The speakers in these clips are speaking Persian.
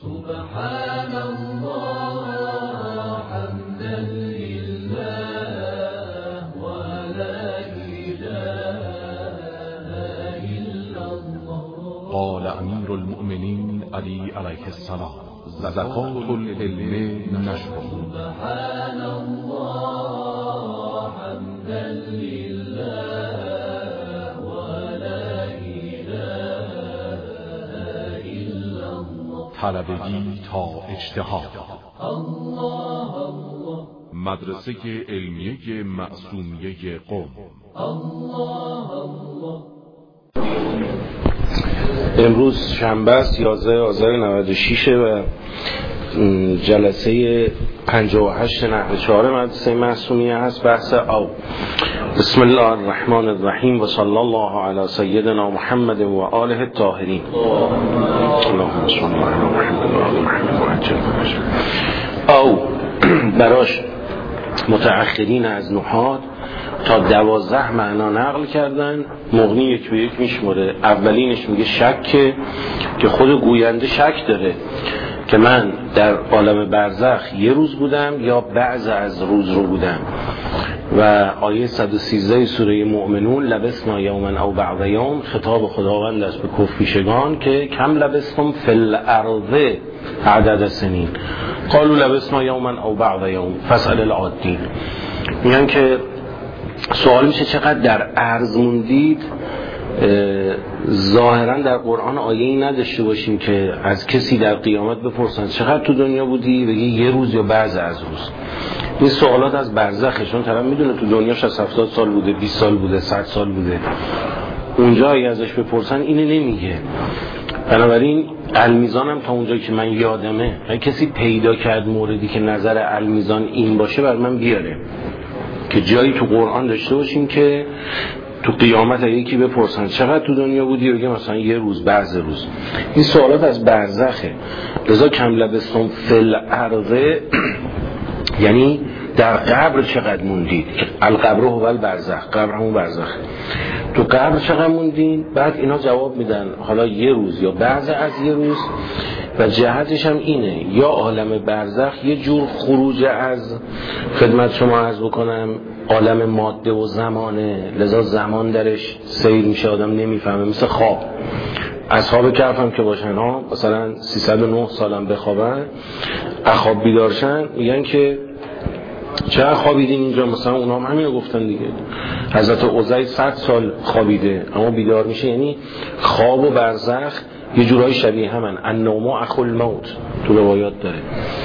سبحان الله حمدا لله ولا إله إلا الله. قال امیر المؤمنین علی علیه السلام: زکات العلم نشر. سبحان الله حمدا لله ولا إله إلا الله. طلبگی تا اجتهاد. الله الله. مدرسه علمیه معصومیه قم. الله الله. امروز شنبه است 11 آذر 96 و جلسه 58 نحو 4 مدرسه معصومیه هست. بحث او. بسم الله الرحمن الرحیم و صلی الله علی سیدنا محمد و آله الطاهرین. اللهم صل علی محمد و آل محمد و عجل فرجهم. او براش متأخرین از نحات تا 12 معنا نقل کردن. مغنی یک به یک میشمره. اولینش میگه شک، که خود گوینده شک داره که من در عالم برزخ یه روز بودم یا بعض از روز رو بودم. و آیه 113 سوره مؤمنون: لبسنا یوما او بعض یوم، خطاب خداوند است به کفریشگان که کم لبستم فی الارض عدد سنین، قالوا لبسنا یوما او بعض یوم فاسأل العادین. میگن که سوال میشه چقدر در ارض موندید. ظاهرا در قرآن آیه‌ای نداشته باشیم که از کسی در قیامت بپرسن چقدر تو دنیا بودی، بگی یه روز یا بعض از روز. این سوالات از برزخه، چون طرف میدونه تو دنیاش از 70 سال بوده، 20 سال بوده، 100 سال بوده. اونجا اگه ازش بپرسن اینه نمیگه. بنابراین المیزان هم تا اونجایی که من یادمه اگه کسی پیدا کرد موردی که نظر المیزان این باشه بر من بیاره، که جایی تو قرآن داشته باشیم که تو قیامت یکی بپرسن چقدر تو دنیا بودی، بگه مثلا یه روز، بعض روز. این سوالات از برزخه. لذا کم لبستم فی الارض یعنی در قبر چقدر موندید. القبر هو البرزخ، قبر همون برزخ. تو قبر چقدر موندین؟ بعد اینا جواب میدن حالا یه روز یا بعض از یه روز. و جهتش هم اینه، یا عالم برزخ یه جور خروج از، خدمت شما عرض بکنم، عالم ماده و زمانه، لذا زمان درش سیر میشه، آدم نمیفهمه، مثل خواب. اصحاب کهف هم که باشن ها، مثلا 309 سالم بخوابن، اخواب بیدارشن، میگن که چرا خوابیدین اینجا؟ مثلا اونا هم همین رو گفتن دیگه. حضرت عزیر 100 سال خوابیده اما بیدار میشه. یعنی خواب و برزخ یه جورایی شبیه همن. النوم اخو الموت تو روایات داره.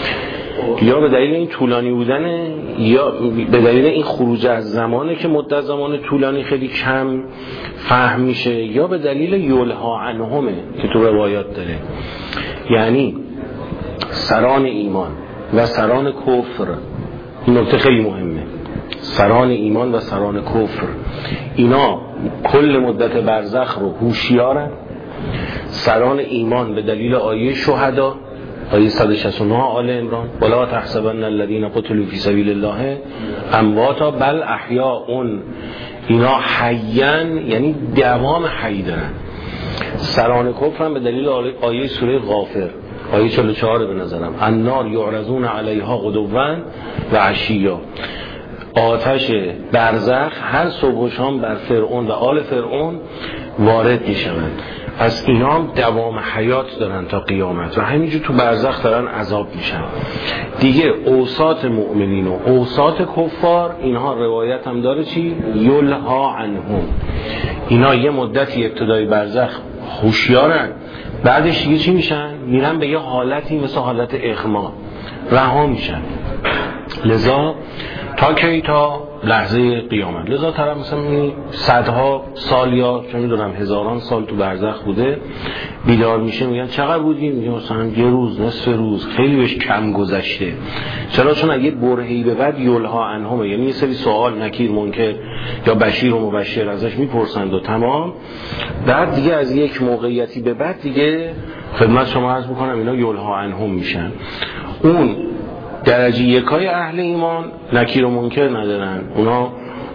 یا به دلیل این طولانی بودنه، یا به دلیل این خروج از زمانه که مدت زمان طولانی خیلی کم فهم میشه، یا به دلیل یلها عنهمه که تو روایات داره. یعنی سران ایمان و سران کفر، این نکته خیلی مهمه، سران ایمان و سران کفر اینا کل مدت برزخ رو هوشیارن. سران ایمان به دلیل آیه شهدا، آیه 169 آل عمران: ولا تحسبن الذين قتلوا في سبيل الله امواتا بل احیاء. اینا حیان یعنی دوام حی دارن. سران کفر هم به دلیل آیه سوره غافر، آیه 44 به نظرم: النار یعرضون علیها غدوا و عشیا. آتش برزخ هر صبح و شام بر فرعون و آل فرعون وارد میشوند. پس اینا هم دوام حیات دارن تا قیامت و همینجور تو برزخ دارن عذاب میشن دیگه. اوساط مؤمنین و اوساط کفار اینها روایت هم داره چی؟ یلها عنهم. اینا یه مدتی ابتدای برزخ هوشیارن، بعدش دیگه چی میشن؟ میرن به یه حالتی مثل حالت اغما، رها میشن. لذا تا کی؟ تا لحظه قیامت. لذا طرف مثلا صدها سال یا چه میدونم هزاران سال تو برزخ بوده، بیدار میشه، میگن چقدر بودی؟ میگه مثلا یه روز، نصف روز، خیلی بهش کم گذشته. چرا؟ چون اگه برهه‌ای به بعد یلها عنهمه، یعنی یه سری سوال نکیر منکر یا بشیر و مبشر ازش میپرسند و تمام. بعد دیگه از یک موقعیتی به بعد دیگه خدمت شما عرض میکنم اینا یلها عنهم میشن. اون درجه یکای اهل ایمان نکیر و منکر ندارن، اونا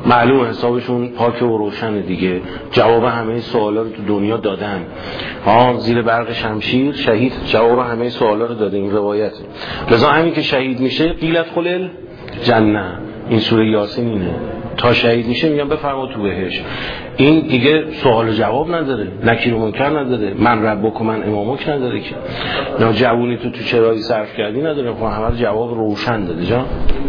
معلوم حسابشون پاک و روشن دیگه، جواب همه سوالا رو تو دنیا دادن. زیر برق شمشیر شهید جواب همه سوالا رو داده، این روایت. لذا همین که شهید میشه قیلت خلل جنه، این سوره یاسین اینه، تا شهید میشه میگن بفرما تو بهش. این دیگه سوال و جواب نداره، نکیر و منکر نداره، من ربک و من امامک نداره که نه جوونی تو چرایی صرف کردی نداره، خب همه جواب روشن داده جان.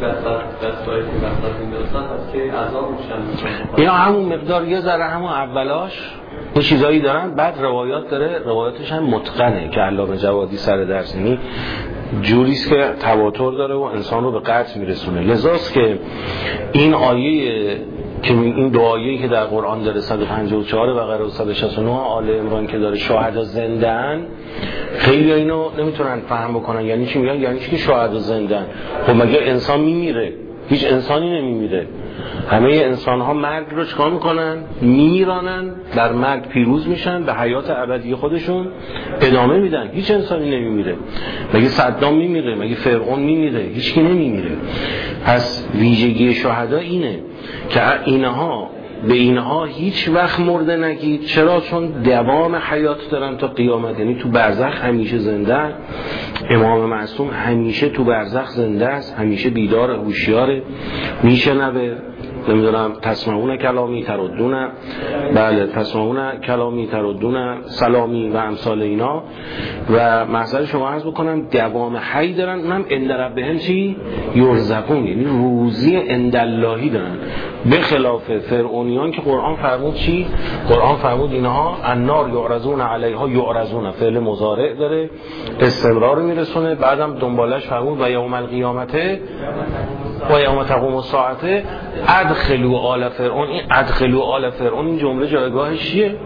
اینا همون مقدار یه ذره همون اولاش یه چیزایی دارن، بعد روایات داره، روایاتش هم متقنه که علامه جوادی سر درس، یعنی جوریست که تواتر داره و انسان رو به قطع میرسونه. لذاست که این آیه که این دو آیه‌ای که در قرآن داره 154 بقره و 169 آل عمران که داره شهدا زنده‌ان، خیلی اینو نمیتونن فهم بکنن. یعنی چی میگن؟ یعنی چی که شهدا زنده‌ان؟ خب مگه انسان میمیره؟ هیچ انسانی نمیمیره. همه انسان ها مرگ رو چکار میکنن؟ میرانن، در مرگ پیروز میشن، به حیات ابدی خودشون ادامه میدن. هیچ انسانی نمیمیره. مگه صدام میمیره؟ مگه فرعون میمیره؟ هیچ کی نمیمیره. پس ویژگی شهدا اینه که به اینها هیچ وقت مرده نگید. چرا؟ چون دوام حیات دارن تا قیامت، یعنی تو برزخ همیشه زنده. امام معصوم همیشه تو برزخ زنده است، همیشه بیدار، هوشیاره، میشنوه. نمیدونم تسمعون کلامی تردون، بله تسمعون کلامی تردون سلامی و امثال اینا. و محضر شما عرض بکنم دوام حی دارن، اونم عند ربهم چی؟ یرزقون، یعنی روزی عند اللهی دارن، به خلاف فرعونیان که قرآن فرمود چی؟ قرآن فرمود اینها النار یعرضون علیها، یعرضون فعل مضارع داره استمرار میرسونه، بعدم دنبالش فرمود و یوم القیامت و یوم تقوم الساعه ادخلوا آل فرعون. این ادخلوا آل فرعون این جمله جایگاهش چیه؟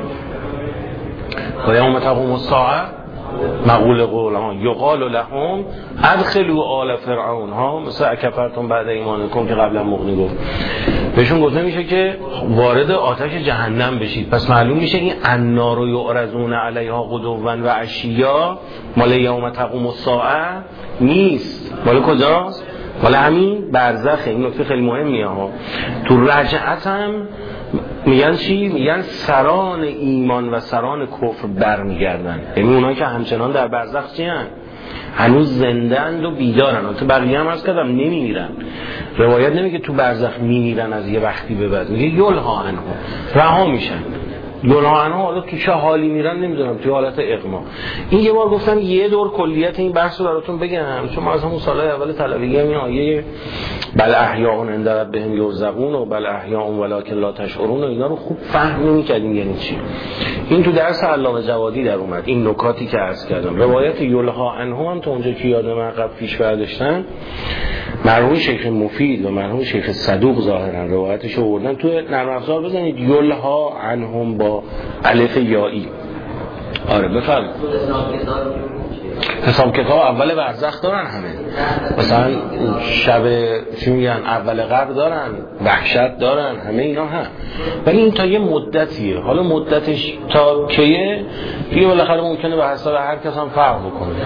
و یوم تقوم الساعه مقول قول ها یقال لهم ادخلوا آل فرعون ها، مثل اکفرتم بعد ایمانکم که قبلا مغنی گفت، بهشون گفته میشه که وارد آتش جهنم بشید. پس معلوم میشه این النار یعرضون علیها غدوا و عشیا مال یوم تقوم الساعه نیست، مال کجاست؟ مال همین برزخه. این نکته خیلی مهمیه ها. تو رجعت هم میگن چی؟ میگن سران ایمان و سران کفر برمیگردن، یعنی اونایی که همچنان در برزخ چی هن؟ هنوز زندند و بیدارن. تو بقیه هم عرض کردم نمیمیرن. روایت نمیگه تو برزخ میمیرن از یه وقتی به بعد، میگه یلها عنه، رها میشن. یلها عنه حالا تو چه حالی میرن نمیدونم، توی حالت اغما. این یه بار گفتم یه دور کلیت این بحث رو براتون بگم، چون ما از همون سالهای اول طلبگی هم این آیه بل احیاء عند ربهم یرزقون و بل احیاء ولکن لا تشعرون و اینا رو خوب فهم نمی‌کردیم یعنی چی. این تو درس علامه جوادی در اومد، این نکاتی که عرض کردم. روایت یلها عنه هم تو اونجا که یادم عقب پیش برداشتن، مرحوم شیخ مفید و مرحوم شیخ صدوق ظاهرا روایتش رو آوردن. تو نرم افزار بزنید یلها عنهم با الف یایی. آره بفرمایید. حساب کتاب اول برزخ دارن همه، مثلا شب چی میگن اول قبر دارن، وحشت دارن، همه اینا هم. ولی این تا یه مدتیه، حالا مدتش تا کیه دیگه بالاخره ممکنه به حساب هر کس هم فرق بکنه.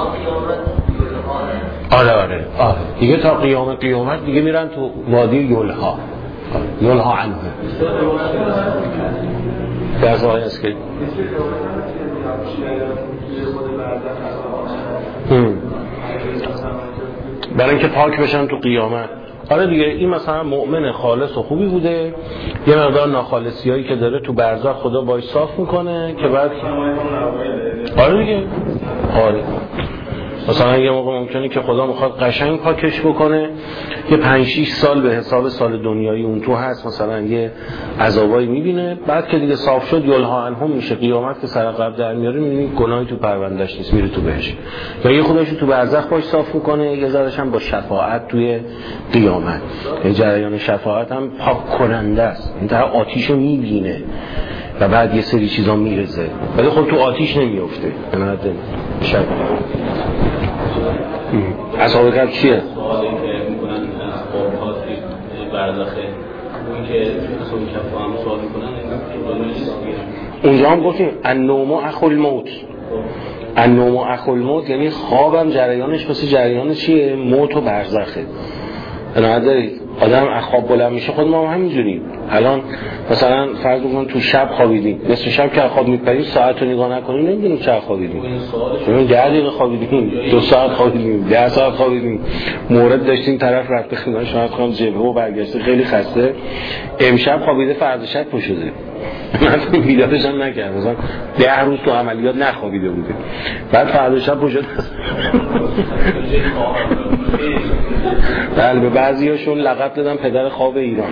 آره دیگه تا قیامت دیگه میرن تو وادی یلها عنه. درس آیه است که برای اینکه پاک بشن تو قیامت. آره دیگه این مثلا مؤمن خالص و خوبی بوده، یه مقدار ناخالصیایی که داره تو برزخ خدا باش صاف میکنه که بعد آره دیگه مثلا یه موقع ممکنه که خدا میخواد قشنگ پاکش بکنه، یه 5-6 سال به حساب سال دنیایی اون تو هست، مثلا یه عذابایی میبینه، بعد که دیگه صاف شد یلها عنهم میشه. قیامت که سر قبر در میاره میبینی گناهی تو پروندهش نیست، میره تو بهش. یا یه خودش تو برزخ باش صاف میکنه، یه ذره‌ش هم با شفاعت توی قیامت. این جریان شفاعت هم پاک کننده است، این طرف آتیشو میبینه و بعد یه سری چیزا میرزه، ولی خب تو آتیش نمیافته. نه شب اصحاب کهف چیه؟ سوالی که میکنن از قوم‌ها برزخه، اون که اصحاب کهف هم سوال میکنن اونجا هم گفتیم النوم اخو الموت. النوم اخو الموت یعنی خوابم جریانش مثل جریان چیه؟ موت و برزخه. عنایت دارید؟ آدم از خواب بلند میشه، خود ما هم همینجوریم. الان مثلا فرض بکن تو شب خوابیدیم، نصف شب که خواب میپریم ساعت رو نگاه نکنیم نمیدونیم چقدر خوابیدیم. ببین 10 دقیقه خوابیدیم، 2 ساعت خوابیدیم، 10 ساعت خوابیدیم. مورد داشتیم طرف رفته خونه شاید خانم جبهه و برگشته خیلی خسته، امشب خوابیده فردا شب پا شده. من بیدارش هم نکردم، مثلا 10 روز تو عملیات نخوابیده بوده، بعد فردا شب پا شده. بله، به بعضیاشون لقب دادن پدر خواب ایران.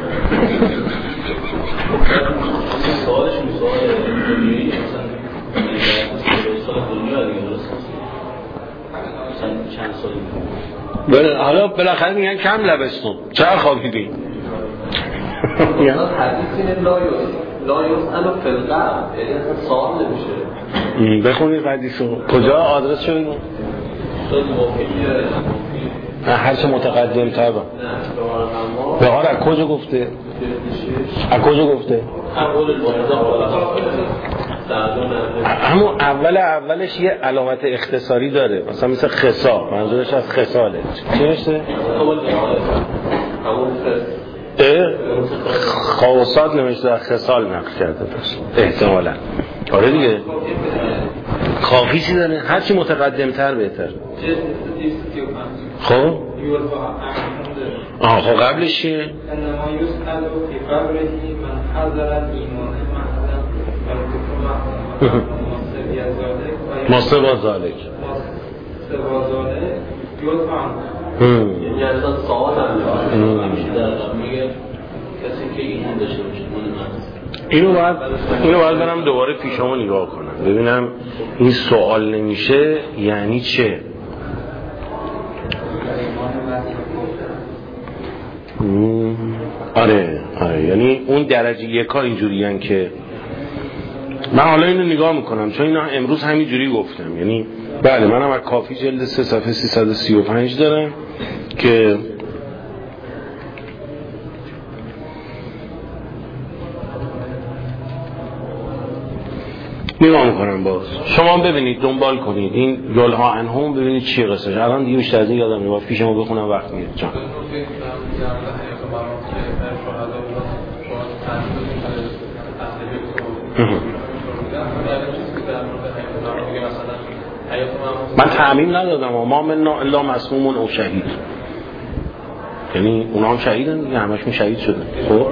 سوالش سوال دنیایی، سوال دنیا دیگه درست مثلا چند سالی. بله، حالا بالاخره میگن کم لبستون چرا خوابیدی؟ حدیث لایوس الو فلقه سوال نمیشه. بخونید حدیثو. کجا آدرس شو بگو؟ هر چه متقدم تر با بهار از کجا گفته؟ از کجا گفته؟ همون اولش یه علامت اختصاری داره، مثلا مثل خصال، منظورش از خصاله. چی نشته؟ خواصات نمیشته، خصال نقش کرده پس احتمالا. آره دیگه کافی چی داره؟ هرچی متقدم تر بهتر. خب خب قبلش چیه؟ ماسه بازالک یعنی اصلا سوال هم نمیشه در میگه کسی که ایمان داشته باشه. اینو باید برم دوباره پیشامو نگاه کنم ببینم این سوال نمیشه یعنی چه. آره یعنی اون درجه یکا اینجوریان که من حالا اینو نگاه میکنم چون اینا امروز همینجوری گفتم. یعنی بله منم از کافی جلد 3 صفحه 335 دارم که نگاه میکنم. باز شما ببینید دنبال کنید این یلها عنهم ببینید چی قصهش. الان دیگه بیشتر از این یادم نمیاد، پیشمو بخونم وقت میاد. جان من تعمیم ندادم ما من الا مسمومون او شهید، یعنی اونا هم شهیدن دیگه، همشون شهید شدن. خب نه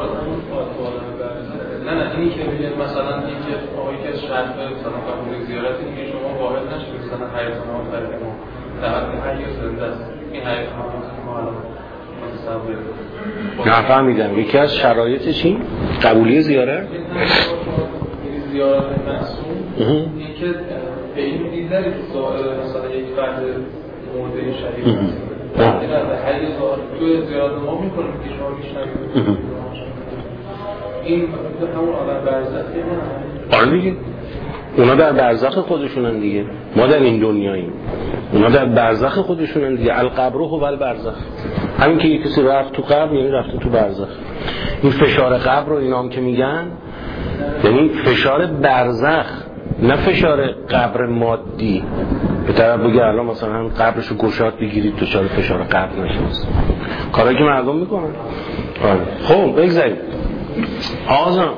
اینی که میگه مثلا اینکه آقایی که شرط مثلا قبول زیارت اینکه شما واحد نشید مثلا حیات ما برای ما در حیات زنده است، این حیات ما الان متصور نفهمیدم. یکی از شرایط چی؟ قبولی زیارت؟ زیارت معصوم اینکه به این دیدن مثلا یک فرد مرده شهید در حیات تو زیارت ما میکنیم که شما میشنوید این همون آدم برزخی نه؟ آره دیگه اونا در برزخ خودشونن دیگه، ما در این دنیاییم، اونا در برزخ خودشونن دیگه. القبر و البرزخ، همین که کسی رفت تو قبر یعنی رفته تو برزخ. این فشار قبر رو اینا هم که میگن یعنی فشار برزخ، نه فشار قبر مادی. به طرف بگه الان مثلا قبرشو گشاد بگیرید تو فشار قبر نشست، کارایی که مردم میکنن. خب بگذارید آزم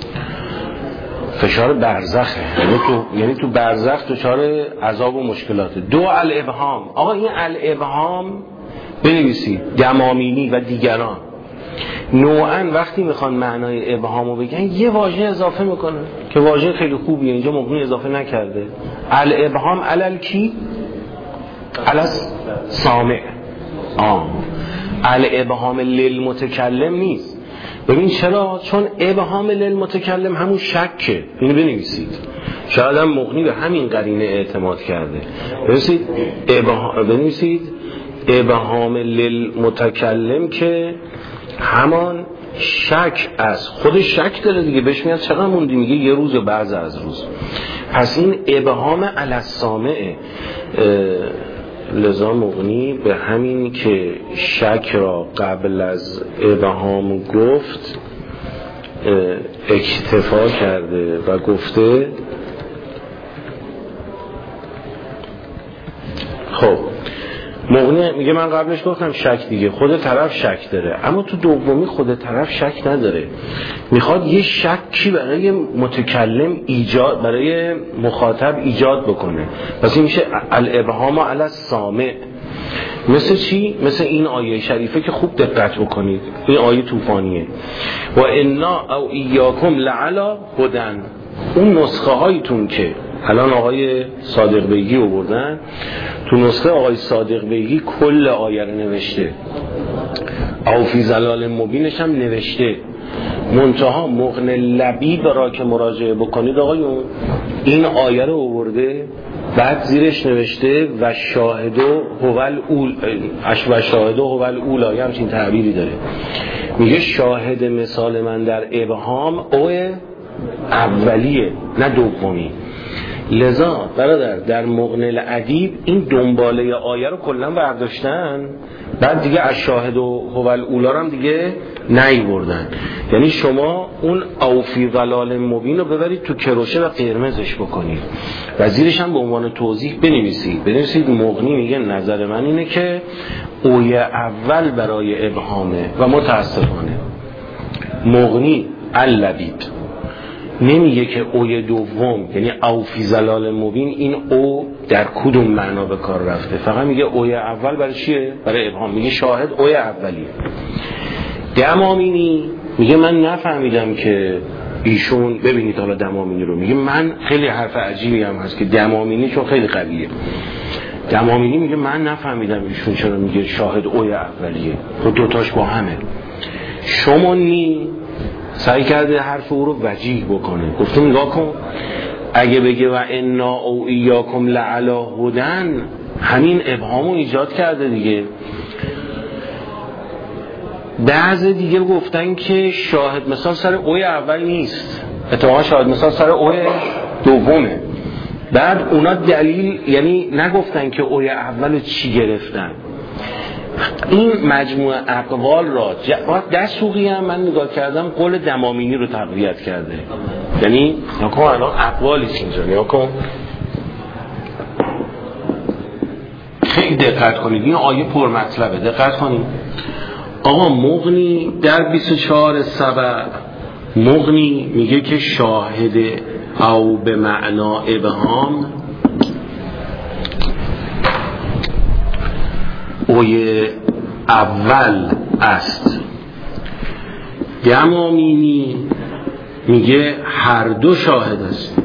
فشار برزخه، یعنی تو برزخ دچار عذاب و مشکلاته. دو الابهام. آقا این الابهام بنویسید، دمامینی و دیگران نوعا وقتی میخوان معنای ابهامو بگن یه واژه اضافه میکنن که واژه خیلی خوبیه، اینجا مقنون اضافه نکرده. الابهام علل کی؟ علل سامع. الابهام للمتکلم نیست. ببین چرا؟ چون ابهام للمتکلم همون شکه. اینو بنویسید، شاید هم مغنی به همین قرینه اعتماد کرده. بنویسید ابهام للمتکلم که همان شک از خودش شک داره دیگه، بهش میاد چقدر موندی، میگه یه روز یا بعض از روز. پس این ابهام علی السامع، لذا مغنی به همین که شک را قبل از ابهام گفت اکتفا کرده و گفته خب مغنی میگه من قبلش گفتم شک دیگه، خود طرف شک داره، اما تو دومی خود طرف شک نداره، میخواد یه شکی برای متکلم ایجاد، برای مخاطب ایجاد بکنه. پس این میشه الابهام علی السامع. مثل چی؟ مثل این آیه شریفه که خوب دقت بکنید، این آیه طوفانیه. و انا او ایاکم لعلی هدن. اون نسخه هایتون که الان آقای صادق بیگی آوردن، تو نسخه آقای صادق بیگی کل آیه رو نوشته، او فی ضلال مبینش هم نوشته، منتها مغن لبیب را که مراجعه بکنید آقایون این آیه رو آورده، بعد زیرش نوشته و شاهدو هوال اول، و شاهدو هوال اولا، همچین تعبیری داره. میگه شاهد مثال من در ابهام او اولیه نه دومی. لذا برادر در مغن الادیب این دنباله آیه رو کلا برداشتن، بعد دیگه از شاهد و هوال اولا هم دیگه نیوردن. یعنی شما اون او فی ضلال مبین رو ببرید تو کروشه و قرمزش بکنید و زیرش هم به عنوان توضیح بنویسید مغنی میگه نظر من اینه که اوی اول برای ابهامه و متاسفانه مغنی اللبیب نمیگه که اوی دوم، یعنی او فی ضلال مبین، این او در کدوم معنا به کار رفته، فقط میگه اوی اول برای چیه؟ برای ابهام. میگه شاهد اوی اولیه. دمامینی میگه من نفهمیدم که ایشون، ببینید حالا دمامینی رو میگه، من خیلی حرف عجیبی هم هست که دمامینی چون خیلی قویه، دمامینی میگه من نفهمیدم ایشون چرا میگه شاهد اوی اولیه، رو دوتاش با همه. شمونی سعی کرده حرف او رو وجیه بکنه، گفته نگاه کن اگه بگه و انا او ایاکم لعلی هدن، همین ابهامو ایجاد کرده دیگه. بعض دیگه گفتن که شاهد مثال سر اوی اول نیست، اتفاقا شاهد مثال سر اوی دومه. بعد اونا دلیل، یعنی نگفتن که اوی اول چی گرفتن. این مجموعه اقوال را دسوقی هم من نگاه کردم قول دمامینی رو تقویت کرده. یعنی نکن الان اقوالیست اینجا، نگاه کن خیلی دقت کنید، این آیه پر مطلبه، دقت کنید. آقا مغنی در 24 سبع مغنی میگه که شاهد او به معنا ابهام اوی اول است. دمامینی میگه هر دو شاهد است.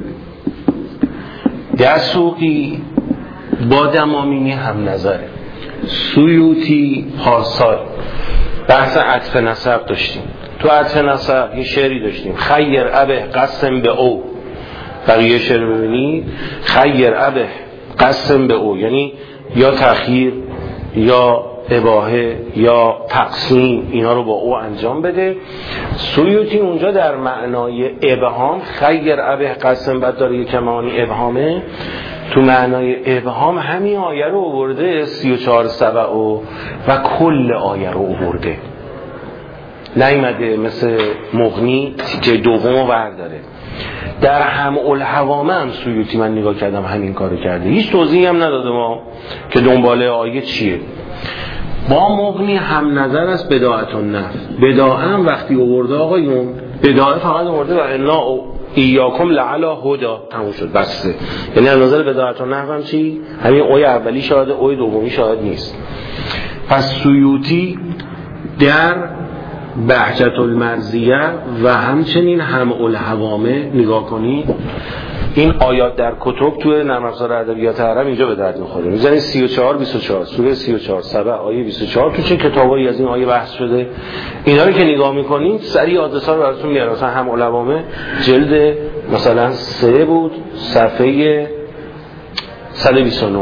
دسوقی با دمامینی هم نظره. سیوطی پارسال بحث عطف نسب داشتیم، تو عطف نسب یه شعری داشتیم، خیر ابه قسم به او، بقیه شعر ببینید خیر ابه قسم به او، یعنی یا تأخیر یا اباحه یا تقسیم، اینا رو با او انجام بده. سیوطی اونجا در معنای ابهام خیر ابه قسم، بعد داره یک معانی ابهامه، تو معنای ابهام همین آیه رو آورده 34 سبع و کل آیه رو آورده، نیامده مثل مغنی که دومو برداره. در هم الحوامه هم سیوطی من نگاه کردم همین کارو کرده، هیچ توضیحی هم نداده ما که دنباله آیه چیه. با مغنی هم نظر است بداعت النفس. بداعت هم وقتی آورده آقایون، بداعت فقط آورده و انا ایاکم لعلی هدا، تموم شد بسته. یعنی از نظر بداعت النفس هم چی؟ همین اوی اولی شاهد، اوی دومی شاهد نیست. پس سیوطی در بهجت المرضیه و همچنین هم الحوامه نگاه کنید، این آیات در کتب توی نرم افزار ادبیات عرب اینجا به درد میخوره. میزنید 34 24 سوره 34 سبع آیه 24 تو چه کتابایی از این آیه بحث شده، اینا رو که نگاه میکنید سریع آدرس‌ها رو براتون میارم. مثلا هم الحوامه جلد مثلا 3 بود صفحه 129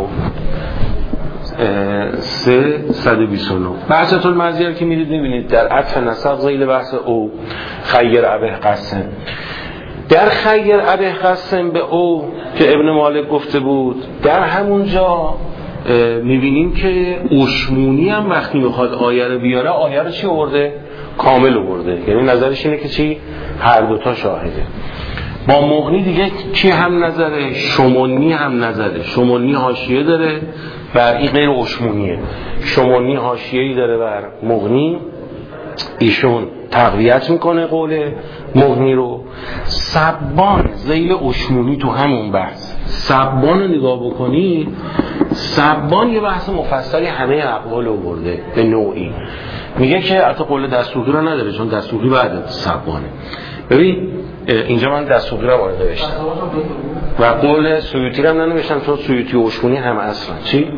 329 بحثتون المرضیه که میرید میبینید در عطف نسب ذیل بحث او خیر ابه قسم. در خیر ابه قسم به او که ابن مالک گفته بود، در همونجا میبینیم که اوشمونی هم وقتی میخواد آیه رو بیاره، آیه رو چی آورده؟ کامل آورده. یعنی نظرش اینه که چی؟ هر دوتا شاهده. با مغنی دیگه کی هم نظره؟ شمونی هم نظره. شمونی حاشیه داره بر این غیر اشمونیه. شمونی حاشیه‌ای داره بر مغنی، ایشون تقویت میکنه قول مغنی رو. سبان ذیل اشمونی تو همون بحث سبان رو نگاه بکنی، سبان یه بحث مفصلی همه اقوال رو برده به نوعی. میگه که البته قول دستوری رو نداره چون دستوری بعد سبانه. ببین اینجا من دستوری رو وارد نوشتم و قول سیوطی رو هم ننوشتم چون سیوطی و اشمونی هم اصلا چی؟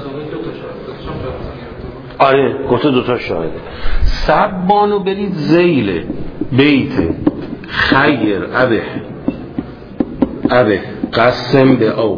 آره گفته دوتا شاهده. سبانو برید ذیل بیت خیر ابه قسم به او،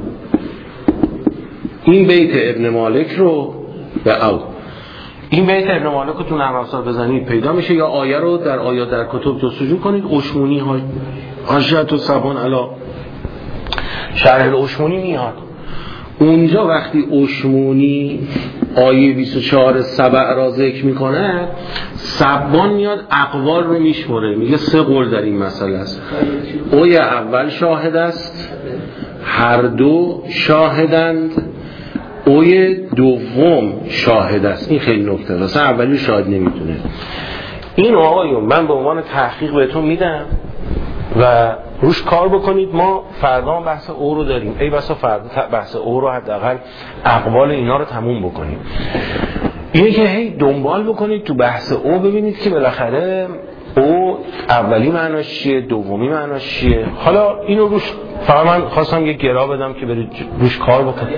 این بیت ابن مالک رو به او، این بیت ابن مالک رو تو نحو افزار بزنید پیدا میشه، یا آیه رو در آیات در کتب جستجو کنید. اشمونی حاشیه سبان علا شرح الاشمونی میاد اونجا. وقتی اشمونی آیه 24 سبع را ذکر میکنه، سبان میاد اقوال رو میشمره، میگه 3 قول در این مسئله است. اوی اول شاهد است، هر دو شاهدند، اوی دوم شاهد است. این خیلی نکته است، اصلا اولی شاهد نمیتونه. این آقایون من به عنوان تحقیق بهتون میدم و روش کار بکنید. ما فردا بحث او رو داریم، ای بسا فردا بحث او رو حداقل اقوال اینا رو تموم بکنیم. اینه که هی دنبال بکنید تو بحث او، ببینید که بالاخره او اولی معناش چیه، دومی معناش چیه. حالا اینو روش فقط من خواستم یه گرا بدم که برید روش کار بکنید.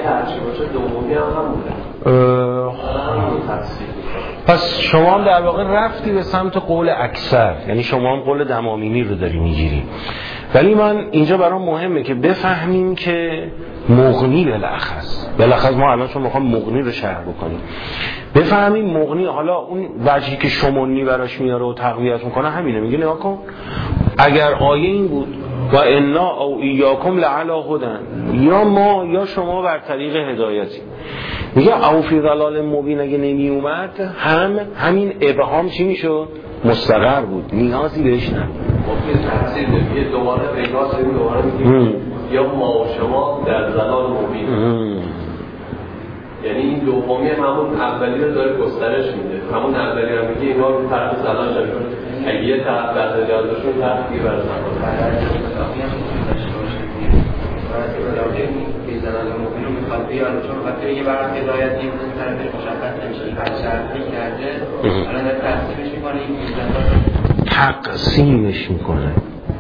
پس شما هم در واقع رفتی به سمت قول اکثر، یعنی شما هم قول دمامینی رو داری میگیری. ولی من اینجا برام مهمه که بفهمیم که مغنی بالاخص ما الان چون میخوام مغنی رو شرح بکنیم، بفهمیم مغنی. حالا اون وجهی که شمونی براش میاره و تقویت میکنه همینه، میگه نگاه کن اگر آیه این بود و انا او ایاکم لعلی هدی، یا ما یا شما بر طریق هدایتی، میگه او فی ضلال مبین اگه نمی اومد همین ابهام چی میشد؟ مستقر بود، نیازی بهش نبود. تفسیر میگه دوباره پیداست، دوباره میگه یا ما و شما در ضلال مبین، یعنی این دومی همون اولی رو داره گسترش میده. همون اولی رو میگه اینا رو طرف ضلال شده، اگه یه طرف در ضلالشون طرف دیگه بر ضلال بیزنال مبین رو میخواد بیاره، چون خاطر یه برای هدایتی اون طرفش مشخص نمیشه، این فرد شرطی کرده الان داره تقسیمش میکنه. این تقسیمش میکنه.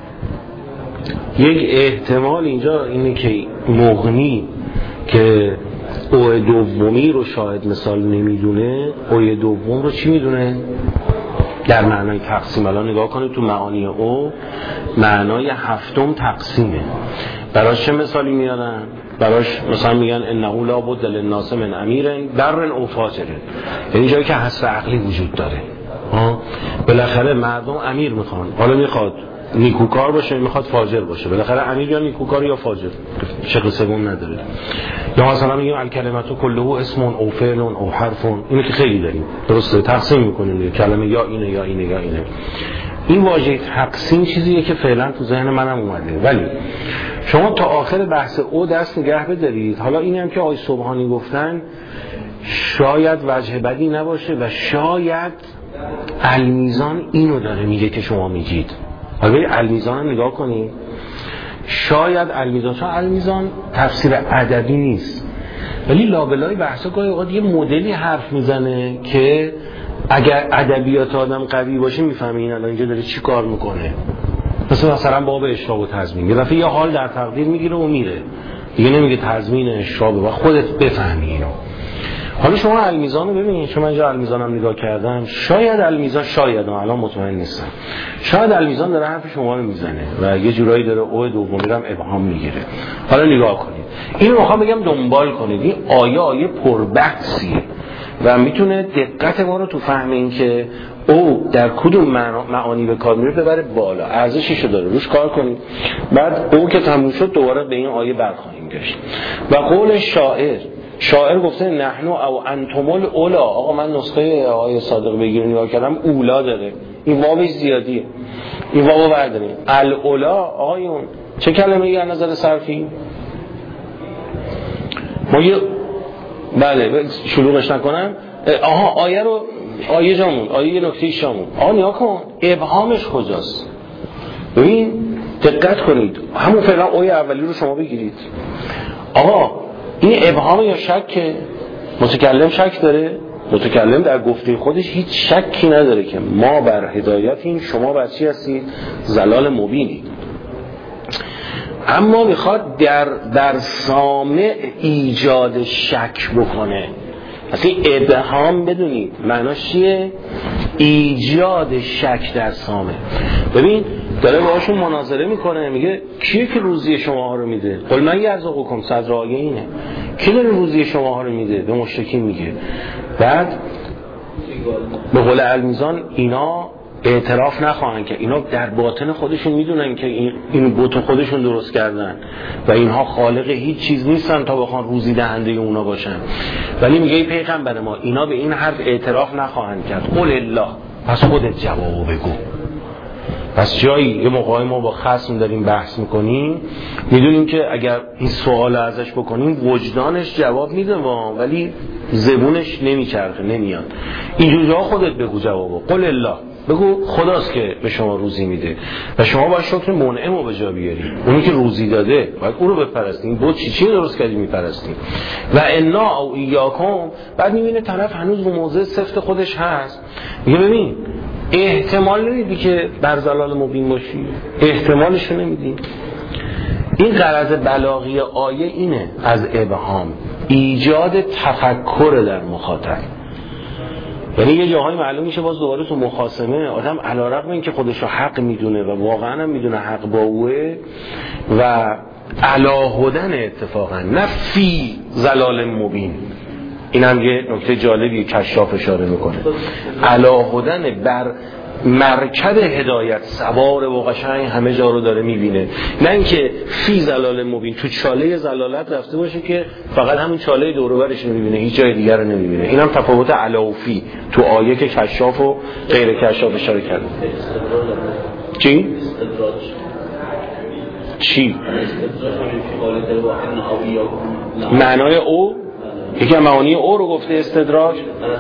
یک احتمال اینجا اینه که مغنی که او دومی رو شاید مثال نمیدونه، او دوم رو چی میدونه؟ در معنای تقسیم. الان نگاه کنید تو معانی او معنای هفتم تقسیمه. براش چه مثالی میارن؟ براش مثلا میگن انه لا بد للناس من امیر بر او فاجر، یعنی جایی که حصر عقلی وجود داره. بالاخره مردم امیر میخوان، حالا میخواد نیکوکار باشه میخواد فاجر باشه، بالاخره امیر یا نیکوکار یا فاجر، شکل سوم نداره. یا مثلا میگیم الکلماتو کله اسم او فعل او حرف، اینو که خیلی داریم درسته تقسیم میکنیم کلمه یا اینه یا اینه یا اینه. این واژه تقسیم چیزیه که فعلا تو ذهن منم اومده، ولی شما تا آخر بحث او دست نگه بدارید. حالا اینی هم که آقای سبحانی گفتن شاید وجه بدی نباشه و شاید المیزان اینو داره میگه که شما میگید. حالا المیزان هم نگاه کنید، شاید المیزان، چون المیزان تفسیر ادبی نیست، ولی لابلای بحثا گاهی اوقات یه مدلی حرف میزنه که اگر ادبیات آدم قوی باشه میفهمه این الان اینجا داره چی کار میکنه. مثلا باب اشراق و تضمین یه دفعه یه حال در تقدیر میگیره و میره دیگه، نمیگه تضمین اشراق و خودت بفهمی اینو. حالا شما المیزان رو ببینید، چون من اینجا المیزانم نگاه کردم، شاید المیزان، شاید الان مطمئن نیستم، شاید المیزان داره حرف شما رو میزنه و یه جورایی داره او دومی رو هم ابهام میگیره. حالا نگاه کنید، اینو میخوام بگم دنبال کنید. این آیه پربحثیه و میتونه دقت ما رو تو فهم این که او در کدوم معانی به کار میره ببره بالا، ارزشش رو داره، روش کار کنید. بعد او که تموم شد دوباره به این آیه برخواهیم گشت. و قول شاعر گفته نحنو او انتم الاولا. آقا من نسخه آیه صادق بگیر نگاه کردم اولا داره، این واوش زیادیه، این واو برداریم. الاولا آقایون چه کلمه ای از نظر صرفی؟ ما یه بله شلوغش نکنم. آیه جامون، آیه یه نکته شامون. نیا کن ابهامش کجاست؟ ببین دقت کنید، همون فعلا آیه اولی رو شما بگیرید. این ابهام یا شک؟ متکلم شک داره؟ متکلم در گفته خودش هیچ شکی نداره که ما بر هدایتیم، شما بر چی هستید؟ ضلال مبینید. اما میخواد در سامع ایجاد شک بکنه. اصلا ابهام بدونید معناش چیه؟ ایجاد شک در سامع. ببین داره باهاشون مناظره میکنه، میگه کیه که روزی شما ها رو میده؟ قل من یرزقکم، صدر آیه اینه. کی داره روزی شما ها رو میده؟ به مشرکین میگه. بعد به قول المیزان اینا اعتراف نخواهند که اینا در باطن خودشون میدونن که این بت خودشون درست کردن و اینها خالق هیچ چیز نیستن تا بخوان روزی دهنده اونا باشن. ولی میگه ای پیغمبر ما اینا به این حرف اعتراف نخواهند کرد. قل الله، پس خودت جوابو بگو. پس جایی یه موقعی ما با خصم داریم بحث میکنیم، میدونیم که اگر این سوال ازش بکنیم وجدانش جواب میده ولی زبونش نمیچرخه، نمیاد. اینجور جا خودت بگو جوابو. قل الله، بگو خداست که به شما روزی میده و شما باید شکر منعم رو به جا بیاری. اونی که روزی داده باید اون رو بپرستیم. بود چی درست کردی میپرستیم. و انا او ایاکم. بعد میبینه طرف هنوز رو موضع سفت خودش هست، میگه ببین احتمال نمیدی که بر ضلال مبین باشی، احتمالشو نمیدی. این غرض بلاغی آیه اینه از ابهام، ایجاد تفکر در مخاطب. یعنی یه جاهای معلوم میشه باز دوباره تو مخاصمه آدم علیرغم اینکه خودش رو حق میدونه و واقعا هم میدونه حق با اوه و علاهدن اتفاقا نه فی ضلال مبین. این هم یه نکته جالبی کشاف اشاره میکنه. علاهدن بر مرکب هدایت سوار و قشنگ همه جا رو داره میبینه، نه اینکه فی ضلال مبین تو چاله ضلالت رفته باشه که فقط همین چاله دور و برش رو میبینه، هیچ جای دیگر رو نمیبینه. این هم تفاوت علاوفی تو آیه که کشاف و غیر کشاف اشاره کرده. چی؟ چی؟ معنای او یکی از معانی او رو گفته استدراج.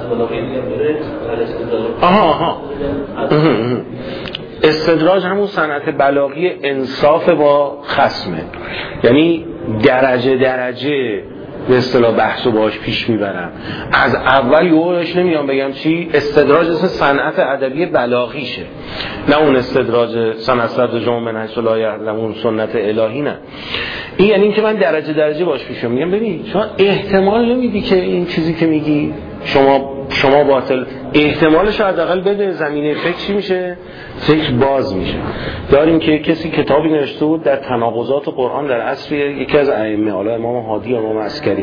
استدراج همون صنعت بلاغی انصاف با خصمه، یعنی درجه درجه به اصطلاح بحثو باش پیش میبرم. از اول یوهش نمیام بگم چی استدراج اسم صنعت ادبی بلاغیشه، نه اون استدراج صنعت جمع من حیث لا یعلمون سنت الهی. نه، این یعنی این که من درجه درجه باش پیش میگم ببین شما احتمال نمیدی که این چیزی که میگی شما باطل، احتمالش رو حداقل بده. زمینه فکر چی میشه؟ فکر باز میشه. داریم که کسی کتابی نوشته بود در تناقضات قرآن در عصر یکی از ائمه، حالا امام هادی، امام عسکری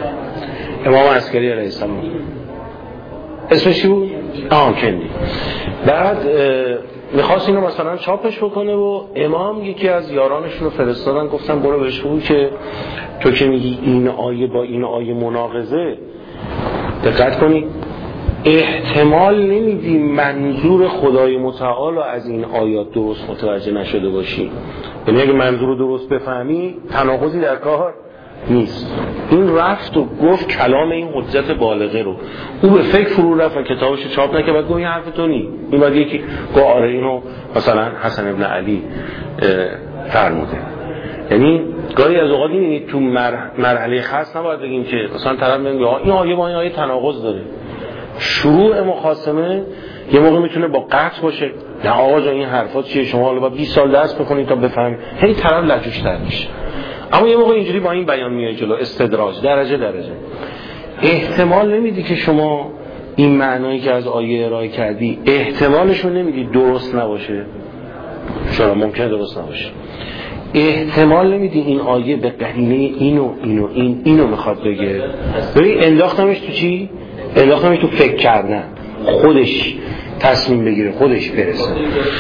علیه السلام، اسمش چی بود؟ کندی. بعد میخواست اینو مثلا چاپش بکنه و امام یکی از یارانشون رو فرستادن، گفتن برو بهش بگو که تو که میگی این آیه با این آیه مناقضه، دقت کنی احتمال نمیدی منظور خدای متعال از این آیات درست متوجه نشده باشی. یعنی اگه منظور رو درست بفهمی تناقضی در کار نیست. این رفت و گفت کلام این حجت بالغه رو، او به فکر فرو رفت و کتابش چاپ نکرد. بعد گفت این حرف تو نی. این بعد یکی گفت آره اینو مثلا حسن ابن علی فرموده. یعنی گاهی از اوقات این تو مرحله خاص نباید بگیم که مثلا طرف میگه این آیه با این آیه تناقض داره. شروع مخاصمه یه موقع میتونه با قطع باشه، نه آقا جان این حرفات چیه، شما حالا با 20 سال درس بخونید تا بفهمید، هی طرف لجوج تر میشه. اما یه موقع اینجوری با این بیان میای جلو، استدراج درجه درجه. احتمال نمیدی که شما این معنایی که از آیه ارائه کردی احتمالشو نمیدی درست نباشه. چرا ممکنه درست نباشه؟ احتمال نمیدی این آیه به قرینه اینو میخواد بگه. ببین انداختمش تو چی؟ انداختمش تو فکر کردن، خودش تصمیم بگیره، خودش برسه.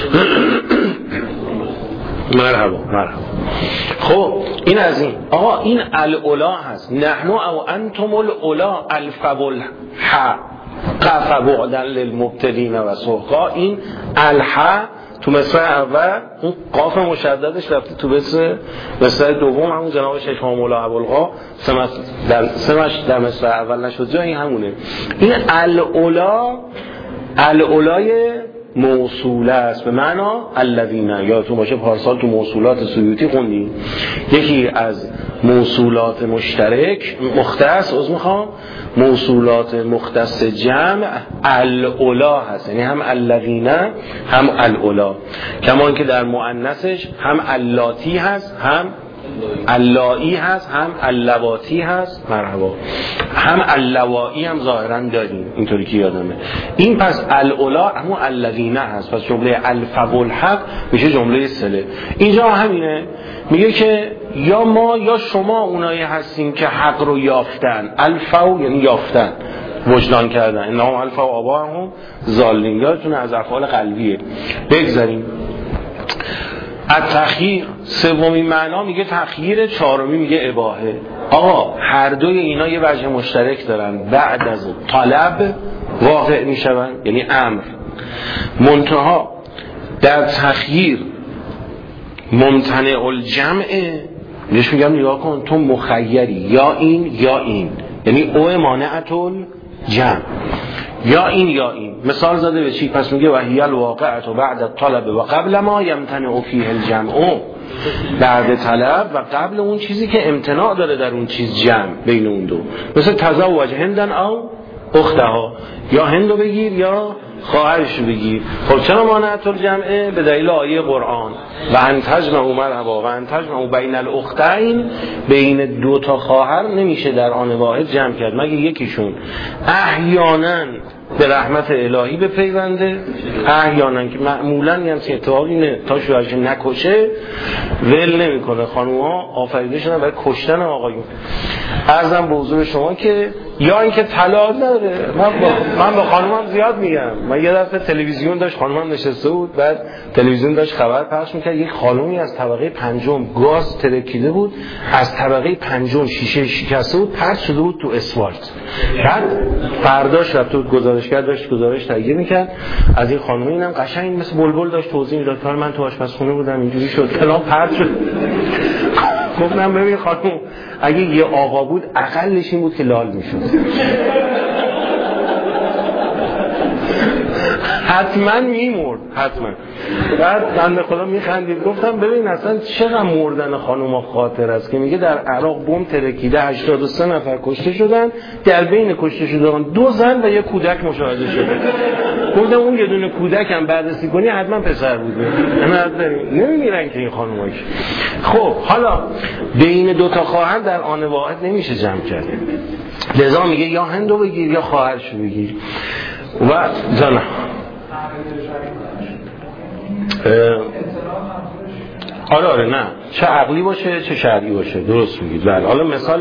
مرحبا. خب این از این. آقا این الاولا هست. نحنو او انتم الاولا الفبل ح. فبعدا للمبتلین و سحقا. این الح تو مصرع اول اون قاف مشددش رفته تو مصرع دوم، همون جناب شیخ مولا ابوالقا سمش در مصرع اول نشد جا، این همونه. این العلای موصوله است به معنا الذین، یادتون باشه پارسال تو موصولات سیوطی خوندیم یکی از موصولات مختص موصولات مختص جمع العلا هست، یعنی هم الذین هم العلا، کمان که در مؤنثش هم اللاتی هست هم اللایی هست هم اللواتی هست، مرحبا، هم اللوایی هم ظاهرا داریم اینطوری که یادمه. این پس العلا همون الذین هست، پس جمله الف والحق میشه جمله صله. اینجا همینه، میگه که یا ما یا شما اونایی هستیم که حق رو یافتن. الفو یعنی یافتن، وجدان کردن. انهم الف و آباهم ضالین، یادتونه از افعال قلبیه. بگذاریم التخییر سومین معنا میگه تخییر، چهارمی میگه اباحه. آقا هر دوی اینا یه وجه مشترک دارن، بعد از طلب واقع میشون، یعنی امر. منتها در تخییر ممتنع الجمعه، بهش میگم نگاه کن تو مخیری یا این یا این، یعنی او مانعت الجمع، یا این یا این. مثال زده به چی؟ پس میگه وحی الواقعت و بعد الطلب و قبل ما یمتنع فیه الجمع، بعد طلب و قبل اون چیزی که امتناع داره در اون چیز جمع بین اون دو. مثل تزوج هندن او اختها، یا هندو بگیر یا خواهرش بگیر. خب چرا مانعت الجمعه؟ به دلیل آیه قرآن و ان تجمعوا مرحبا و ان تجمعوا بین الاختین، بین دو تا خواهر نمیشه در آن واحد جمع کرد مگه یکیشون احیانا به رحمت الهی بپیونده، احیانا که معمولا یه همچین اتفاقی نه تا شوهرش نکشه ول نمیکنه. خانوما آفریده شدن برای کشتن آقایون. عرضم به حضور شما که یا اینکه طلاق نداره. من با خانومم زیاد میگم، من یه دفعه تلویزیون داشت، خانومم نشسته بود، بعد تلویزیون داشت خبر پخش میکرد، یک خانومی از طبقه پنجم گاز ترکیده بود، از طبقه پنجم شیشه شکسته بود، پرت شده بود تو اسفالت. بعد فرداش رفت بود گزارشگر داشت گزارش تهیه میکرد از این خانم، اینم قشنگ مثل بلبل داشت توضیح میداد که من تو آشپزخونه بودم اینجوری شد فلان پرت شد. گفتم ببین خانم اگه یه آقا بود اقلش این بود که لال میشد، حتما میمرد حتما. بعد بنده خدا میخندید، گفتم ببین اصلا چقدر مردن خانوما خاطر است که میگه در عراق بم ترکیده 83 نفر کشته شدن، در بین کشته شدگان 2 زن و 1 کودک مشاهده شده. گفتم اون یه دونه کودک هم بررسی کنی حتما پسر بوده، نمیمیرن که این خانوما. خب حالا بین 2 تا خواهر در آن واحد نمیشه جمع کرد، لذا میگه یا هندو بگیر یا خواهرشو بگیر. و جانم آره نه، چه عقلی باشه چه شرعی باشه، درست میگید. بله حالا مثال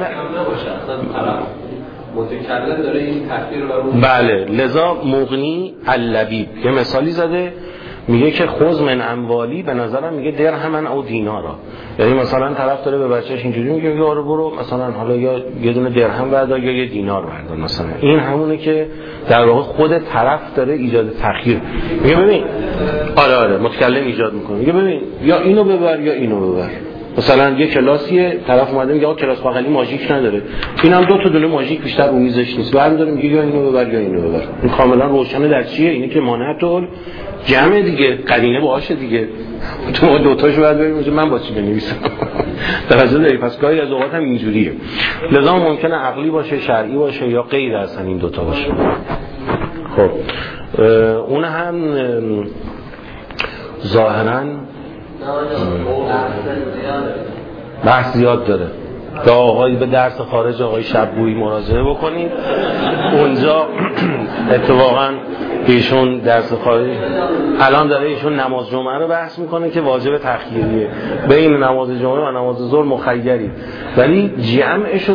متکلم داره این تخییر رو، بله لذا مغنی اللبیب یه مثالی زده، میگه که خذ من اموالی، به نظرم میگه درهمن او دینارا، یعنی مثلا طرف داره به بچهش اینجوری میگه که آره برو مثلا حالا یا یه دونه درهم بردار یا یه دینار بردار مثلا. این همونه که در واقع خود طرف داره ایجاد تخییر. میگه ببین آره متکلم ایجاد میکنه، میگه ببین یا اینو ببر یا اینو ببر. مثلا یه کلاسیه، طرف اومده میگه آقا کلاس بغلی ماژیک نداره، اینم 2 تا دونه ماژیک بیشتر رو میزش نیست، برمی‌داره میگه یا اینو ببر یا اینو ببر. این کاملا روشنه در چیه؟ اینه که مانعت جمع دیگه، قرینه باشه دیگه، تو 2 تاشو بعد بریم من با چی بنویسم. توجه داری؟ پس گاهی از اوقات هم اینجوریه. لذا ممکنه عقلی باشه، شرعی باشه یا غیر از این 2 تا باشه. خب اون هم ظاهراً بحث زیاد داره. به آقای به درس خارج آقای شبگویی مراجعه بکنید، اونجا اتفاقا ایشون درس خارج الان داره ایشون نماز جمعه رو بحث میکنه که واجب تخییریه، بین نماز جمعه و نماز ظهر مخیری، ولی جمعشو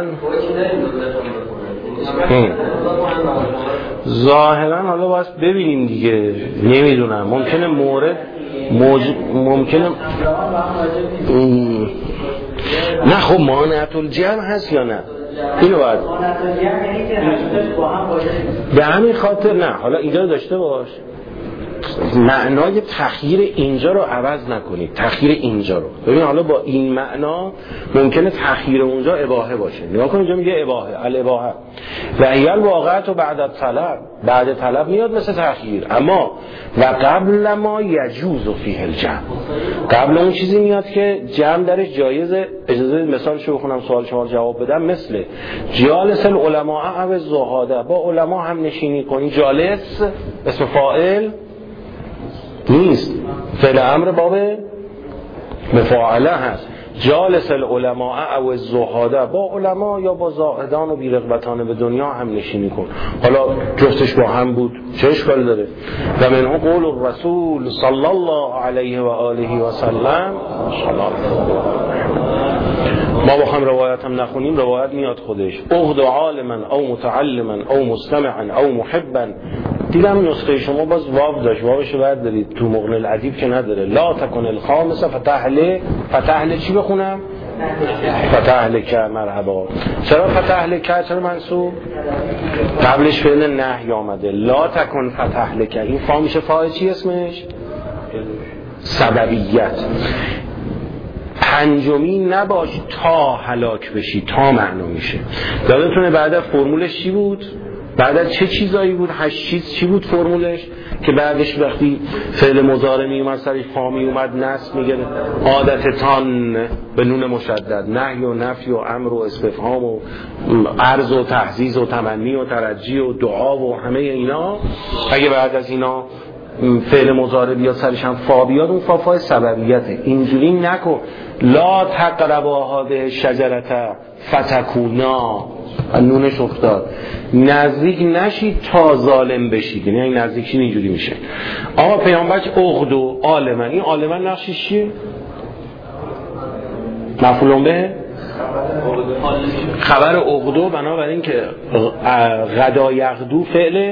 ظاهرا حالا باید ببینیم دیگه، نمیدونم ممکنه مورد ممکنه نه. خب مانعت الجمع هست یا نه؟ اینو باید به همین خاطر نه. حالا اینجا رو داشته باش، معنای تخییر اینجا رو عوض نکنید، تخییر اینجا رو ببین. حالا با این معنا ممکنه تخییر اونجا اباحه باشه. نگاه کن اینجا میگه اباحه، الاباحه و ایال واقعت و بعد طلب، بعد طلب میاد مثل تخییر، اما و قبل ما یجوز فیه الجمع، قبل اون چیزی میاد که جمع درش جایزه. اجازه مثالشو بخونم سوال شما جواب بدم. مثل جالس العلماء او الزهاده، با علما هم نشینی کنی. جالس اسم فاعل نیست، فعل امر باب مفاعله هست. جالس العلماء او الزهاده، با علما یا با زاهدان و بی‌رغبتان به دنیا هم نشینی کن. حالا جفتش با هم بود چه اشکال داره؟ و منه قول الرسول صلی الله علیه و آله و سلم. ما با هم روایت هم نخونیم، روایت میاد خودش. اغد عالما او متعلما او مستمعا او محبا. دیدم نسخه شما باز واو داشت، واوشو بعد دارید، تو مغنی العدیب که نداره. لا تکن الخامسه فتحله چی بخونم؟ فتحله که مرحبا. چرا فتحله که؟ چرا منصوب؟ قبلش فعل نهی آمده. لا تکن فتحله که، این فا میشه فاعل چی اسمش؟ سببیت. پنجمی نباش تا هلاک بشی، تا معنا میشه. یادتونه بعد از فرمولش چی بود؟ بعد از چه چیزایی بود؟ 8 چیز چی بود فرمولش؟ که بعدش وقتی فعل مضارع می اومد سرش فا می اومد نصب میگه عادتتان به نون مشدد، نهی و نفی و امر و استفهام و عرض و تحزیز و تمنی و ترجی و دعا و همه اینا. اگه بعد از اینا فعل مضارع بیاد سرش هم فا بیاد، اون فای سببیته. اینجوری نکن. لا تقربا هذه شجرته فتکونا، نونش افتاد، نزدیک نشید تا ظالم بشید. یعنی نزدیک شید اینجوری میشه. آقا پیامبر اغدو عالما، این عالما نقشش چیه؟ مفعول به خبر اغدو، بنابراین که غدا یغدو فعل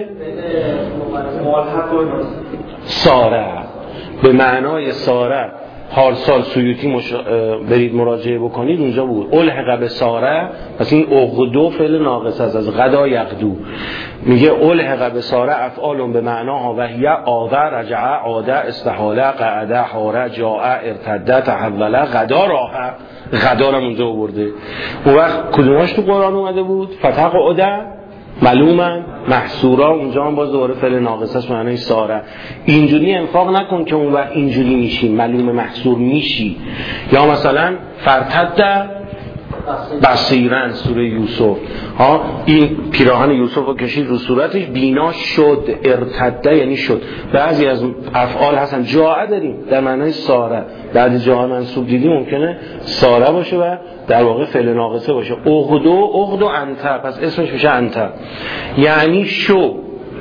ساره به معنای ساره. پارسال سیوطی برید مراجعه بکنید اونجا بود الحق به ساره. پس این اغدو فعل ناقص است از غدا یغدو. میگه الحق به ساره افعال به معناها و هی آذ رجع عاد استحاله قعد حار جاء ارتد تحول غدا راه. غدا رو اونجا آورده. اون وقت کدوماش تو قرآن اومده بود؟ فتح قعده معلومن محصورا، اونجا هم باز دوباره فعل ناقص است معنی ساره. اینجوری انفاق نکن که اون وقت اینجوری میشی معلوم محصور میشی. یا مثلا فرتد بصیرن سوره یوسف، ها این پیراهن یوسف رو کشید رو صورتش بینا شد. ارتده یعنی شد. بعضی از افعال هستن جاء داریم در معنای ساره، بعد جاء منصوب دیدیم ممکنه ساره باشه و در واقع فعل ناقصه باشه. اغدو انت، پس اسمش میشه انت، یعنی شو،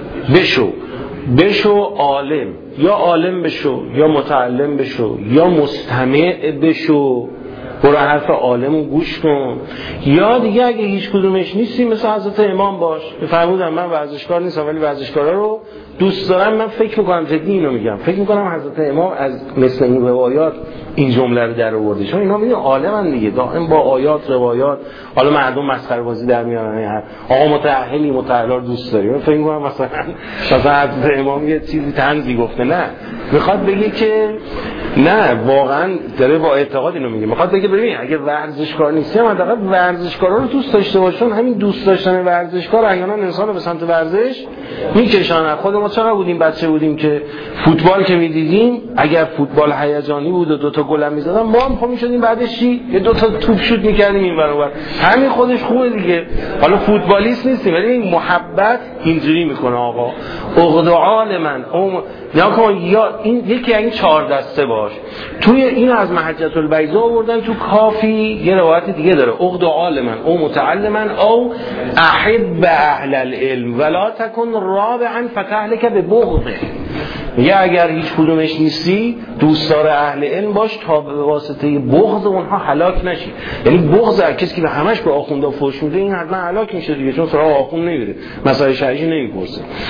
بشو عالم، یا عالم بشو یا متعلم بشو یا مستمع بشو، برو حرف عالمو گوش کن. یا دیگه اگه هیچ کدومش نیستی مثل حضرت امام باش. فرمودم من ورزشکار نیستم ولی ورزشکارا رو دوست دارم. من فکر میکنم جدی اینو میگم، فکر میکنم حضرت امام از مثل این روایات این جمله رو در آورده، چون اینا میگن عالمن دیگه، دائم با آیات روایات. حالا مردم مسخره بازی در میارن، آقا متأهلی متأهلا رو دوست داری. من فکر میکنم مثلا حضرت امام یه چیزی طنزی گفته، نه میخواد بگه که نه واقعا داره با اعتقاد اینو میگه. میخواد بگه ببین اگه ورزشکار نیستی هم حداقل ورزشکارا رو دوست داشته باشون. همین دوست داشتن ورزشکار احیانا انسان رو به سمت ورزش میکشونه. خود ما چقدر بودیم بچه بودیم که فوتبال که میدیدیم اگر فوتبال هیجانی بود و 2 تا گل هم میزدن ما هم خب میشدیم بعدش چی؟ یه 2 تا توپ شوت میکردیم این ور اون ور. همین خودش خوبه دیگه. حالا فوتبالیست نیستیم ولی این محبت اینجوری میکنه. آقا اغد عالما نکن، یا این یکی این 4 دسته باش. توی این از محجة البیضا آوردن، تو کافی یه روایت دیگه داره اغد عالما او متعلما او احب اهل العلم ولا تکن رابعا فتهلک ببغضه. یا اگر هیچ کدومش نیستی دوستدار اهل علم باش تا به واسطه بغض اونها هلاک نشی. یعنی بغض کسی که به همش به آخوندا فحش میده این حتما هلاک میشه دیگه، چون سراغ آخوند نمیره، مسائل شرعی نمیپرسه.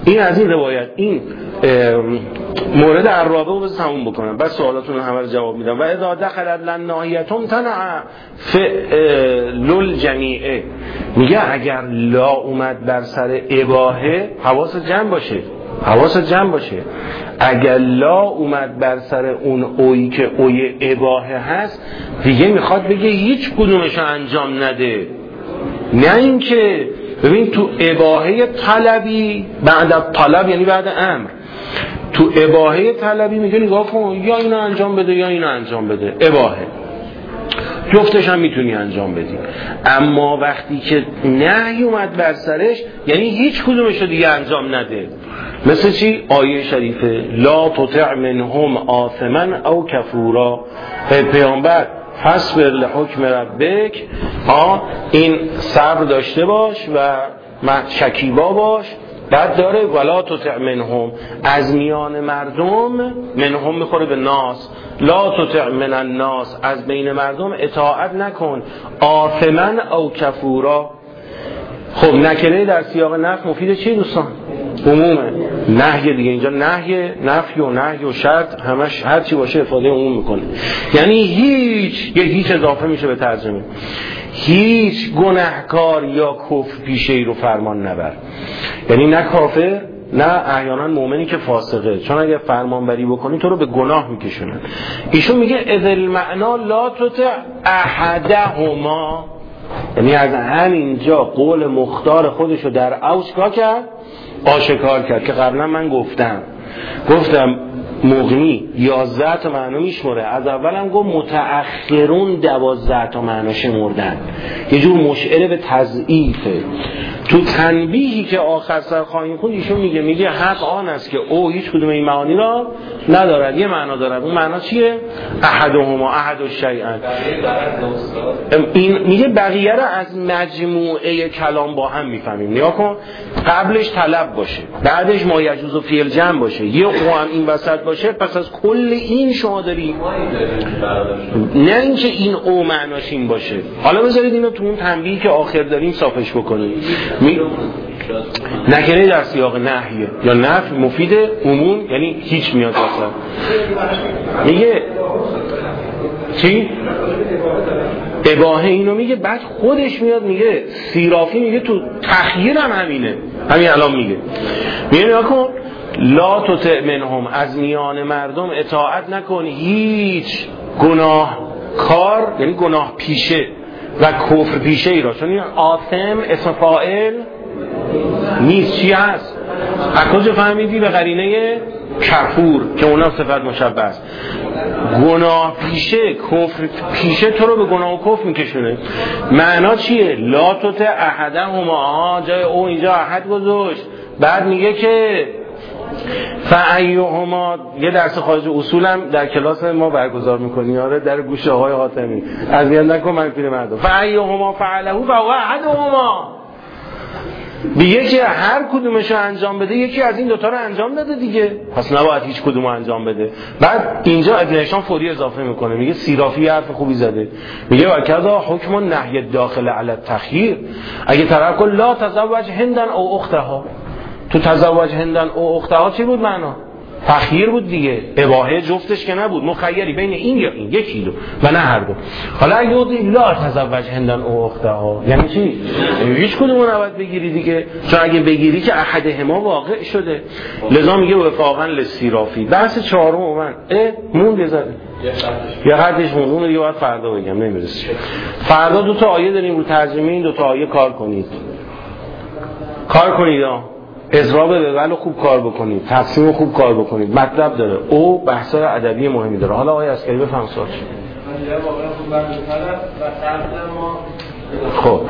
این از این روایت. این مورد عرابه رو بس تموم بکنم، بس سوالاتون رو همه رو جواب میدم. و اذا دخلت لناهیتون تنع فعل الجمیعه، میگه اگر لا اومد بر سر اباحه حواست جمع باشه. اگر لا اومد بر سر اون اویی که اوی اباحه هست، دیگه میخواد بگه هیچ کدومش انجام نده. نه اینکه ببین تو اباحه طلبی بعد طلب یعنی بعد امر، تو اباحه طلبی میگه نگاه کن یا اینو انجام بده یا اینو انجام بده، اباحه جفتش هم میتونی انجام بدی. اما وقتی که نهی اومد بر سرش یعنی هیچ کدومش رو دیگه انجام نده. مثل چی؟ آیه شریفه لا تطع منهم آثما او کفورا، پیامبر فاصبر لحکم ربک، این صبر داشته باش و شکیبا باش. بعد داره ولا تطع منهم، از میان مردم، منهم میخوره به ناس، لا تطع من الناس، از بین مردم اطاعت نکن، آثما او کفورا. خب نکره در سیاق نفی مفید چی دوستان؟ عمومه. نهی دیگه اینجا نفی و نهی و شرط همش هر چی باشه افاده عموم میکنه. یعنی هیچ اضافه میشه به ترجمه، هیچ گناهکار یا کفر پیشه ای رو فرمان نبر. یعنی نه کافر نه احیانا مؤمنی که فاسقه، چون اگه فرمانبری بکنی تو رو به گناه میکشونن. ایشون میگه اذ المعنا لا تطع احدهما، یعنی از همینجا قول مختار خودشو در اوج کرد، آشکار کرد که قبلا من گفتم مغنی 11 تا معنا میشمره، از اولم گفت متأخرون 12 تا معنا شمردن، یه جور مشعر به تضعیفه. تو تنبیهی که آخر سر خواهیم خود ایشون میگه حق آن است که او هیچ کدوم این معانی را ندارد، یه معنا دارد. اون معنا چیه؟ احدهما، احد الشیئین. این میگه بقیه را از مجموعه کلام با هم میفهمیم. نگاه کن، قبلش طلب باشه، بعدش ما یجوز و فعل جمع باشه، یه او هم این وسط باشه، پس از کل این شما داری، نه اینکه این او معناش این باشه. حالا بذارید اینو تو اون تنبیهی که آخر داریم صافش بکنیم. نکره در سیاق نهیه یا نفی مفید عموم، یعنی هیچ میاد اصلا. میگه چی؟ اباحه اینو میگه، بعد خودش میاد میگه سیرافی میگه تو تخییر هم همینه، همین الان میگه نگاه کن لا تطع منهم، از میان مردم اطاعت نکن هیچ گناه کار، یعنی گناه پیشه و کفر پیشه ای را، چون این آثم اسم فاعل نیست. چی هست؟ از کجا فهمیدی؟ به قرینه کفور که اونم صفت مشبه است. گناه پیشه، کفر پیشه تو رو به گناه و کفر میکشونه. معنا چیه؟ لا تطع احدهما، جای او اینجا احد گذاشت، بعد میگه که فایهما، یه درس خارج اصولم در کلاس ما برگزار میکنی، آره در گوش آقای حاتمی، از میان نکن من پیر مردم. فایهما فعله فهو احدهما، دیگه که هر کدومشو انجام بده یکی از این دوتا رو انجام داده دیگه، پس نباید هیچ کدومو انجام بده. بعد اینجا ابن هشام فوری اضافه میکنه، میگه سیرافی حرف خوبی زده، میگه وکذا حکم نهی داخل علی التخییر، اگه طرف کن لا تزوج هندن او اختها، تو تزوج هندن او اختها چی بود معنا؟ تخییر بود دیگه، اباحه جفتش که نبود، مخیری بین این یا این، یکی دو و نه هر دو. حالا اگه گفتی لا تزوج هندن او اختها یعنی چی؟ هیچ کدومو نباید بگیری دیگه، چون اگه بگیری که احدهما واقع شده. لذا میگه وفاقا للسیرافی. بحث چهارم من مون بذاره یه حدش مون دیگه، باید فردا بگم نمیرسه. فردا 2 تا آیه داریم رو ترجمه این 2 تا آیه کار کنید اضراب به ولو خوب کار بکنید، تقسیم خوب کار بکنید، مطلب داره، او بحث‌های ادبی مهمی داره. حالا آقای عسکری بفهم سوال چیه؟ خب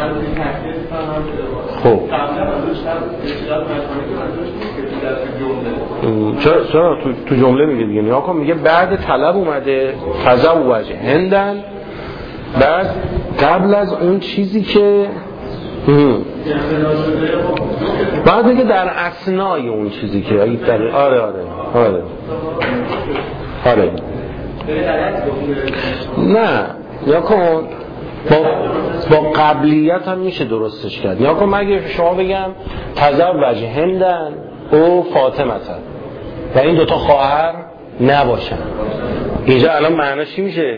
چرا تو جمله میگه دیگه، نیا کن، میگه بعد طلب اومده تزوج هندن، بعد قبل از اون چیزی که بعد دیگه در اثنای اون چیزی که آره نه یا کن با قبلیت هم میشه درستش کرد. یا کن مگه شما بگم تزوج هندن او فاطمه و این دوتا خواهر نباشن. اینجا الان معناش چی میشه؟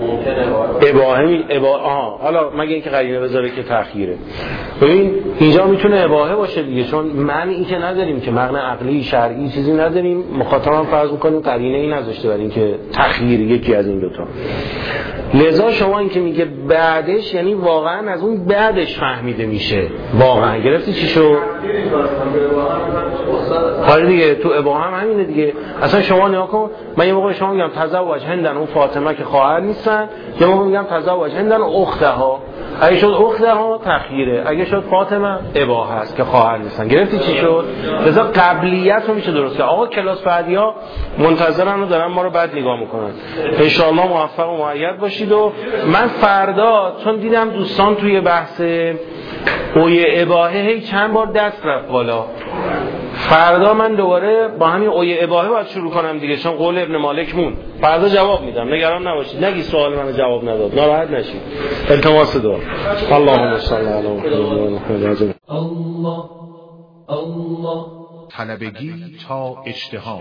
حالا مگه اینکه قرینه بذاره که تأخیره. ببین اینجا میتونه اباحه باشه دیگه، چون معنی این که نداریم که معنی عقلی شرعی چیزی نداریم، مخاطبم فرض میکنیم قرینه ای نذاشته برای اینکه تأخیر یکی از این دوتا. لذا شما این که میگه بعدش یعنی واقعا از اون بعدش فهمیده میشه. واقعا گرفتی چی شو؟ حالا دیگه تو اباحه هم همینه دیگه. اصلا شما نگاه کن، من یه موقع شما میگم تزوج هندن اون فاطمه که خواهر نیستن، یه موقع میگم تزوج هندن اختها. اگه شد اختها تخییره، اگه شد فاطمه اباحه است که خواهر نیستن. گرفتی چی شد؟ لذا قبلیت رو میشه درست کرد. آقا کلاس بعدیا منتظرن و دارن ما رو بعد نگاه میکنن. ان شاء الله موفق و مؤید باشید. و من فردا چون دیدم دوستان توی بحث اوی اباحه هی چند بار دست رفت بالا، فردا من دوباره با همین اوی اباحه باید شروع کنم دیگه، چون قول ابن مالک مون. فردا جواب میدم، نگران نباشید. نگی سوال منو جواب نداد، ناراحت نشید. التماس دعا. اللهم صل علی محمد. الله الله. طلبگی تا اجتهاد.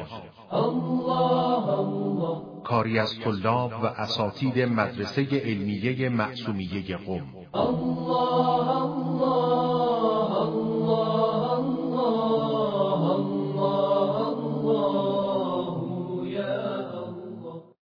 کاری از طلاب و اساتید مدرسه علمیه معصومیه قم.